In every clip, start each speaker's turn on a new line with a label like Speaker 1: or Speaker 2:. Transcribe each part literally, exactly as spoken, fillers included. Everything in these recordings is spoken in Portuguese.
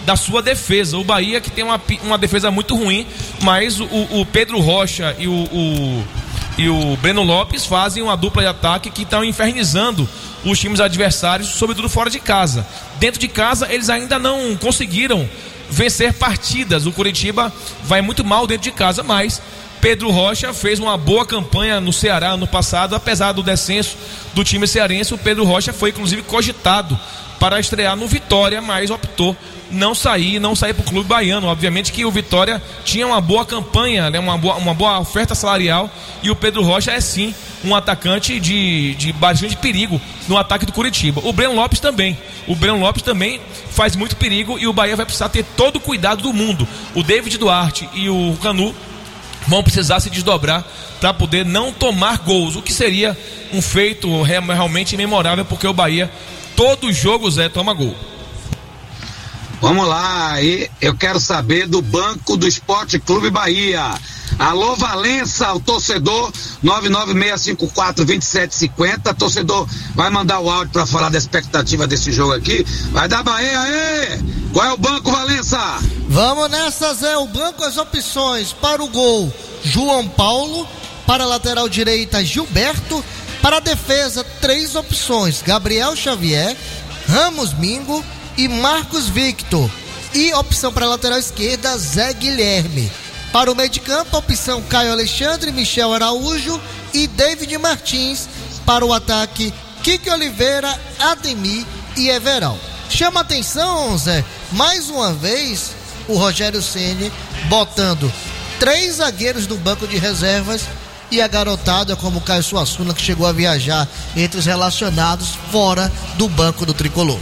Speaker 1: da sua defesa. O Bahia que tem uma, uma defesa muito ruim, mas o, o Pedro Rocha e o, o, e o Breno Lopes fazem uma dupla de ataque que estão infernizando os times adversários, sobretudo fora de casa. Dentro de casa eles ainda não conseguiram vencer partidas. O Coritiba vai muito mal dentro de casa, mas Pedro Rocha fez uma boa campanha no Ceará ano passado. Apesar do descenso do time cearense, o Pedro Rocha foi inclusive cogitado para estrear no Vitória, mas optou não sair, não sair para o clube baiano. Obviamente que o Vitória tinha uma boa campanha, né, uma, boa, uma boa oferta salarial, e o Pedro Rocha é sim um atacante de, de bastante perigo no ataque do Coritiba. O Breno Lopes também. O Breno Lopes também faz muito perigo, e o Bahia vai precisar ter todo o cuidado do mundo. O David Duarte e o Canu vão precisar se desdobrar para poder não tomar gols, o que seria um feito realmente memorável, porque o Bahia, todo jogo, Zé, toma gol.
Speaker 2: Vamos lá, e eu quero saber do banco do Esporte Clube Bahia. Alô Valença, o torcedor, nove nove seis cinco quatro, dois sete cinco zero. Torcedor vai mandar o áudio para falar da expectativa desse jogo aqui. Vai dar Bahia aí. Qual é o banco, Valença?
Speaker 3: Vamos nessa, Zé. O banco, as opções: para o gol, João Paulo; para a lateral direita, Gilberto; para a defesa, três opções: Gabriel Xavier, Ramos Mingo e Marcos Victor. E opção para a lateral esquerda, Zé Guilherme. Para o meio de campo, a opção Caio Alexandre, Michel Araújo e David Martins. Para o ataque, Kiki Oliveira, Ademir e Everal. Chama atenção, Zé, mais uma vez o Rogério Ceni botando três zagueiros do banco de reservas e a garotada como o Caio Suassuna, que chegou a viajar entre os relacionados fora do banco do Tricolor.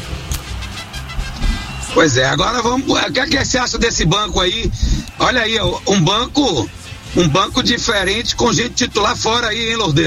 Speaker 2: Pois é, agora vamos. O que é que você acha desse banco aí? Olha aí, um banco, um banco diferente com gente titular fora aí, hein, Lourdes?